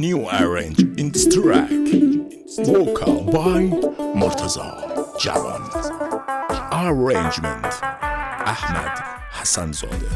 new arrange in this track. Vocal by Murtaza Jawan. Arrangement Ahmad Hassanzadeh.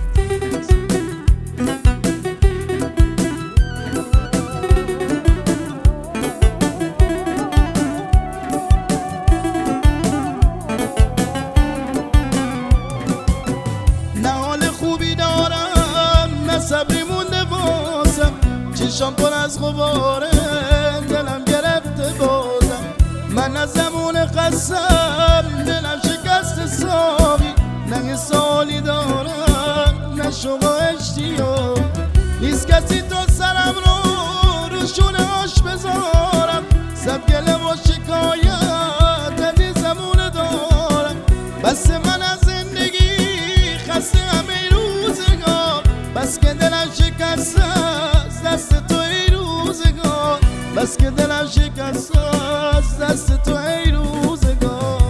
صبری مونده واسم چشام پر از غباره دلم گرفته بازم من از زمون قسم دلم شکست ساقی نه سالی دارم نه شما اشتیاق نیست کسی تا سرم رو شونه آش بذارم سب گله و شکایت از زمون دارم بس من از زندگی خسته همه روزگار بس که دلم شکست از دست تو ای روزگار بس که دلم شکست از دست تو ای روزگار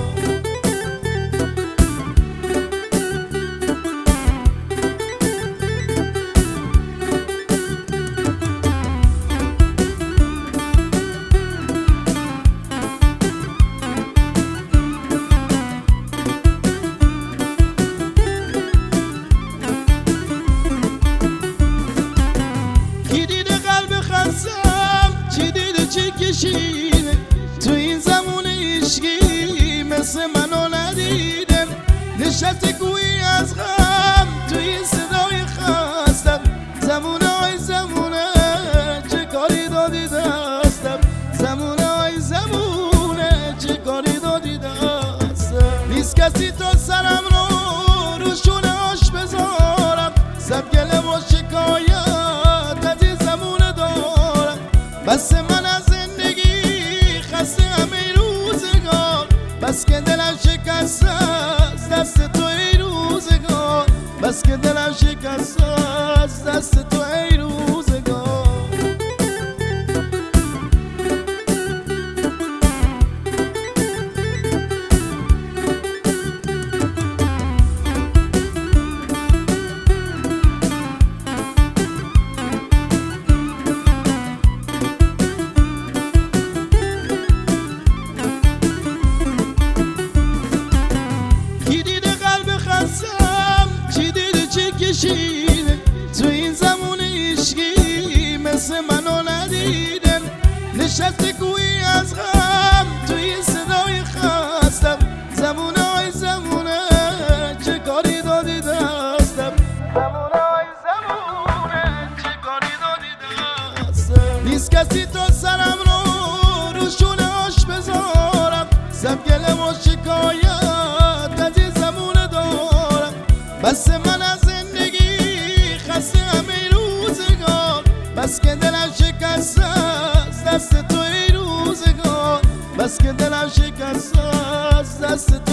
چی دیده چی کشیده تو این زمان عشقی مثل منو ندیدم نشسته گویی از غم تو این صدای خستم زمونه چه کاری دادی دستم زمونه چه کاری دادی دستم نیست کسی تا سرم رو شونه آش بذارم سب گله و شکایت از این زمونه دارم بس من از زندگی خسته همه روزگار بس که دلم شکست از دست تو ای روزگار بس که دلم شکست از دست تو ای روزگار چی دیده چی کشیده تو این زمان عشقی مثل منو ندیدم نشسته گویی از غم تو این صدای خستم زمونه چه کاری دادی دستم زمونه چه کاری دادی دستم نیست کسی تا سرم رو شونه آش بذارم سب گله و شکایت از این زمونه دارم بس من از زندگی خسته همه روزگار بس که دلم شکست از دست تو ای روزگار بس که دلم شکست از دست تو